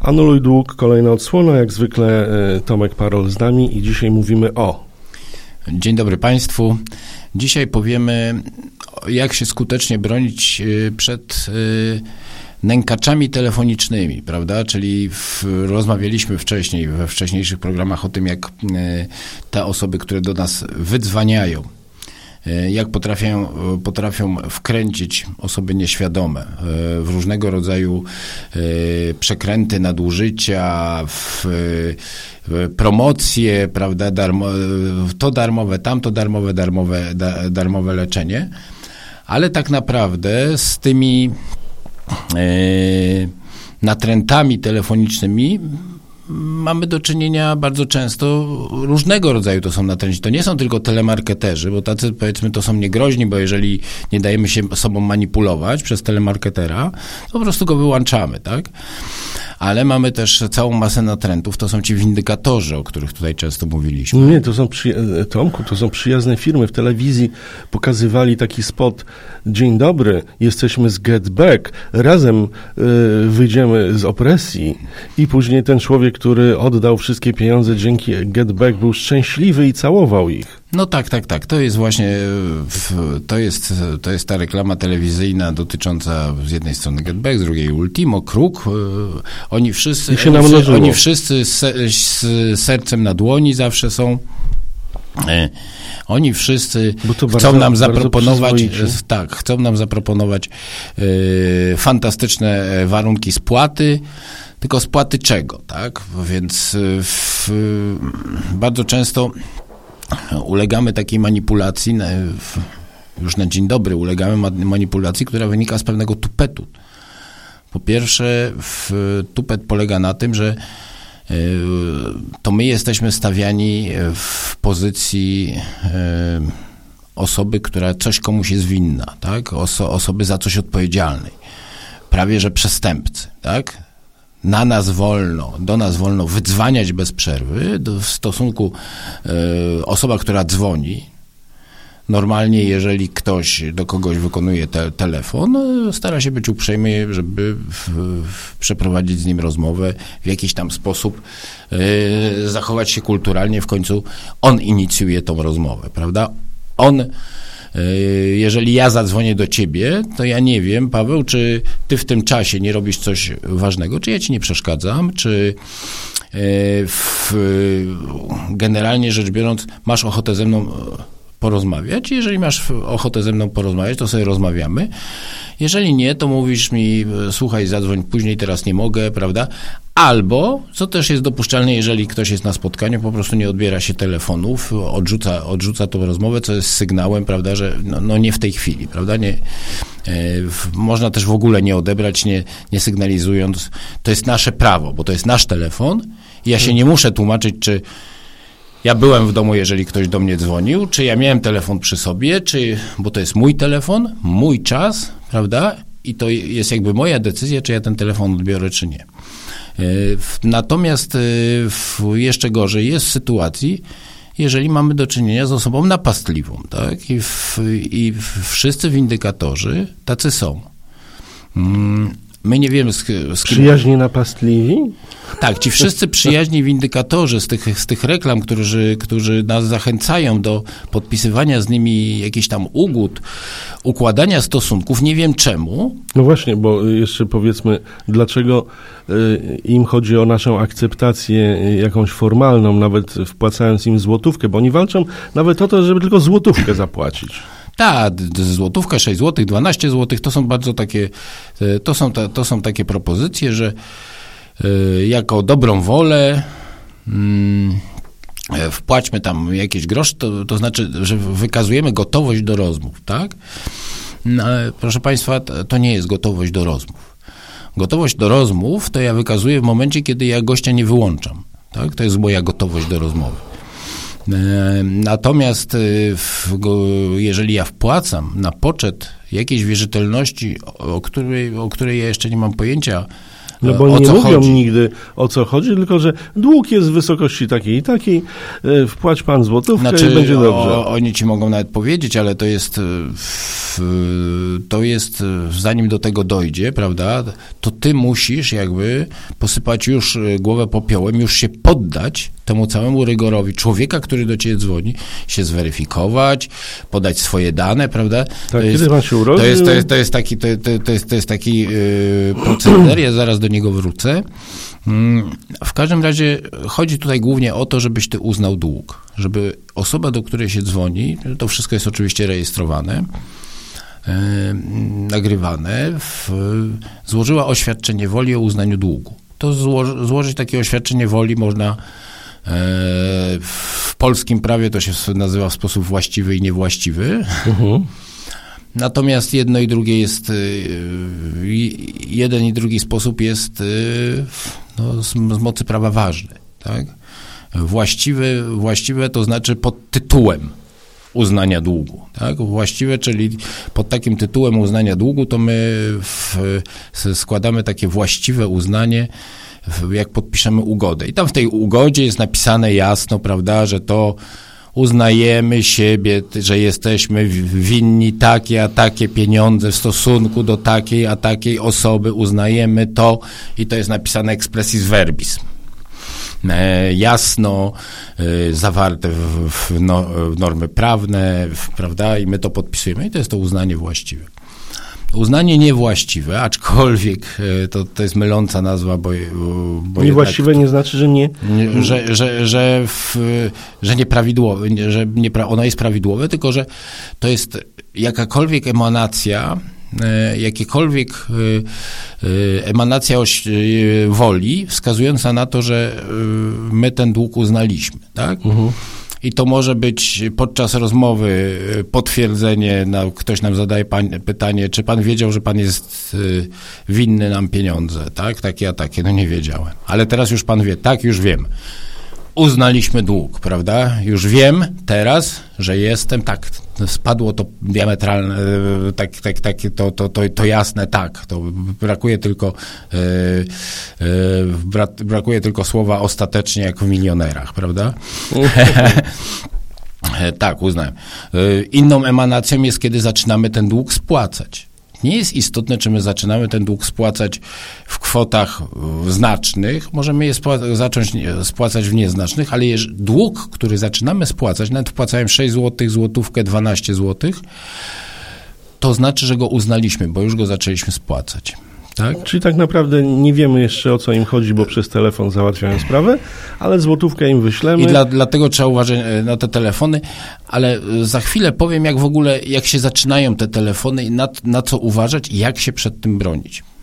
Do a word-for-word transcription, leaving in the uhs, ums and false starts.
Anuluj dług, kolejna odsłona, jak zwykle Tomek Parol z nami i dzisiaj mówimy o... Dzień dobry Państwu. Dzisiaj powiemy, jak się skutecznie bronić przed nękaczami telefonicznymi, prawda? Czyli w, rozmawialiśmy wcześniej, we wcześniejszych programach o tym, jak te osoby, które do nas wydzwaniają, jak potrafią, potrafią wkręcić osoby nieświadome w różnego rodzaju przekręty, nadużycia, w promocje, prawda, darmo, to darmowe, tamto darmowe, darmowe, da, darmowe leczenie, ale tak naprawdę z tymi natrętami telefonicznymi mamy do czynienia bardzo często, różnego rodzaju to są natręci. To nie są tylko telemarketerzy, bo tacy, powiedzmy, to są niegroźni, bo jeżeli nie dajemy się sobą manipulować przez telemarketera, to po prostu go wyłączamy, tak? Ale mamy też całą masę natrętów, to są ci windykatorzy, o których tutaj często mówiliśmy. Nie, to są, przyja- Tomku, to są przyjazne firmy. W telewizji pokazywali taki spot: dzień dobry, jesteśmy z Get Back, razem y, wyjdziemy z opresji. I później ten człowiek, który oddał wszystkie pieniądze dzięki Get Back, był szczęśliwy i całował ich. No tak, tak, tak. To jest właśnie, to jest, to jest ta reklama telewizyjna dotycząca z jednej strony Get Back, z drugiej Ultimo, Kruk. Oni wszyscy, I się oni, namnożyło. oni wszyscy z, z sercem na dłoni zawsze są. Oni wszyscy chcą bardzo, nam zaproponować, tak, chcą nam zaproponować y, fantastyczne warunki spłaty. Tylko spłaty czego, tak? Więc w, bardzo często ulegamy takiej manipulacji, już na dzień dobry ulegamy manipulacji, która wynika z pewnego tupetu. Po pierwsze, w, tupet polega na tym, że to my jesteśmy stawiani w pozycji osoby, która coś komuś jest winna, tak? Oso, osoby za coś odpowiedzialnej. Prawie że przestępcy, tak? Na nas wolno, do nas wolno wydzwaniać bez przerwy. Do, w stosunku y, osoba, która dzwoni, normalnie jeżeli ktoś do kogoś wykonuje te, telefon, stara się być uprzejmy, żeby w, w, przeprowadzić z nim rozmowę w jakiś tam sposób, y, zachować się kulturalnie. W końcu on inicjuje tą rozmowę, prawda? On... Jeżeli ja zadzwonię do ciebie, to ja nie wiem, Paweł, czy ty w tym czasie nie robisz coś ważnego, czy ja ci nie przeszkadzam, czy w, generalnie rzecz biorąc masz ochotę ze mną porozmawiać. Jeżeli masz ochotę ze mną porozmawiać, to sobie rozmawiamy. Jeżeli nie, to mówisz mi: słuchaj, zadzwoń później, teraz nie mogę, prawda? Albo, co też jest dopuszczalne, jeżeli ktoś jest na spotkaniu, po prostu nie odbiera się telefonów, odrzuca, odrzuca tą rozmowę, co jest sygnałem, prawda, że no, no nie w tej chwili, prawda? Nie, e, w, można też w ogóle nie odebrać, nie, nie sygnalizując. To jest nasze prawo, bo to jest nasz telefon i ja się nie muszę tłumaczyć, czy ja byłem w domu, jeżeli ktoś do mnie dzwonił, czy ja miałem telefon przy sobie, czy, bo to jest mój telefon, mój czas, prawda? I to jest jakby moja decyzja, czy ja ten telefon odbiorę, czy nie. Natomiast jeszcze gorzej jest w sytuacji, jeżeli mamy do czynienia z osobą napastliwą, tak? I, w, i wszyscy windykatorzy tacy są. My nie wiemy, z, z kim... Przyjaźnie napastliwi? Tak, ci wszyscy przyjaźni windykatorzy z tych, z tych reklam, którzy, którzy nas zachęcają do podpisywania z nimi jakichś tam ugód, układania stosunków, nie wiem czemu. No właśnie, bo jeszcze powiedzmy, dlaczego y, im chodzi o naszą akceptację jakąś formalną, nawet wpłacając im złotówkę, bo oni walczą nawet o to, żeby tylko złotówkę zapłacić. Tak, złotówka, sześć złotych, dwanaście złotych, to są bardzo takie, to są, to są takie propozycje, że y, jako dobrą wolę y, wpłaćmy tam jakieś grosze, to, to znaczy, że wykazujemy gotowość do rozmów, tak? No, ale proszę Państwa, to nie jest gotowość do rozmów. Gotowość do rozmów to ja wykazuję w momencie, kiedy ja gościa nie wyłączam, tak? To jest moja gotowość do rozmowy. Natomiast w, jeżeli ja wpłacam na poczet jakiejś wierzytelności, o której, o której ja jeszcze nie mam pojęcia, No bo o nie co mówią chodzi. nigdy o co chodzi, tylko że dług jest w wysokości takiej i takiej, e, wpłać pan złotówkę Znaczy, i będzie dobrze. O, oni ci mogą nawet powiedzieć, ale to jest, w, to jest, zanim do tego dojdzie, prawda, to ty musisz jakby posypać już głowę popiołem, już się poddać temu całemu rygorowi człowieka, który do ciebie dzwoni, się zweryfikować, podać swoje dane, prawda? Tak, to kiedy jest, pan się urodził? To jest, to jest, to jest taki, to, to, to jest, to jest taki yy, proceder, ja zaraz do niego wrócę. W każdym razie chodzi tutaj głównie o to, żebyś ty uznał dług, żeby osoba, do której się dzwoni, to wszystko jest oczywiście rejestrowane, yy, nagrywane, w, złożyła oświadczenie woli o uznaniu długu. To zło, złożyć takie oświadczenie woli można yy, w polskim prawie, to się nazywa w sposób właściwy i niewłaściwy. Uh-huh. Natomiast jedno i drugie jest, jeden i drugi sposób jest no, z, z mocy prawa ważny. Tak? Właściwy, właściwe to znaczy pod tytułem uznania długu. Tak? Właściwe, czyli pod takim tytułem uznania długu, to my w, składamy takie właściwe uznanie, jak podpiszemy ugodę. I tam w tej ugodzie jest napisane jasno, prawda, że to uznajemy siebie, że jesteśmy winni takie a takie pieniądze w stosunku do takiej a takiej osoby, uznajemy to i to jest napisane expressis verbis. E, jasno, e, zawarte w, w, no, w normy prawne, w, prawda, i my to podpisujemy i to jest to uznanie właściwe. Uznanie niewłaściwe, aczkolwiek to, to jest myląca nazwa, bo... bo niewłaściwe jednak, nie znaczy, że nie... Że, że, że, w, że nieprawidłowe, że nie, ono jest prawidłowe, tylko że to jest jakakolwiek emanacja, jakiekolwiek emanacja woli wskazująca na to, że my ten dług uznaliśmy, tak? Mhm. I to może być podczas rozmowy potwierdzenie, no, ktoś nam zadaje pan, pytanie, czy pan wiedział, że pan jest y, winny nam pieniądze, tak? Takie a takie, no nie wiedziałem. Ale teraz już pan wie, tak, już wiem. Uznaliśmy dług, prawda? Już wiem teraz, że jestem, tak, spadło to diametralne, tak, tak, tak, to, to, to, to jasne, tak. To brakuje tylko yy, yy, brakuje tylko słowa ostatecznie, jak w Milionerach, prawda? Tak, uznałem. Yy, inną emanacją jest, kiedy zaczynamy ten dług spłacać. Nie jest istotne, czy my zaczynamy ten dług spłacać w kwotach znacznych, możemy je spła- zacząć spłacać w nieznacznych, ale jeż- dług, który zaczynamy spłacać, nawet wpłacałem sześć złotych, złotówkę, dwanaście złotych, to znaczy, że go uznaliśmy, bo już go zaczęliśmy spłacać. Tak? Czyli tak naprawdę nie wiemy jeszcze, o co im chodzi, bo przez telefon załatwiają sprawę, ale złotówkę im wyślemy. I dla, dlatego trzeba uważać na te telefony, ale za chwilę powiem, jak w ogóle, jak się zaczynają te telefony i na, na co uważać i jak się przed tym bronić.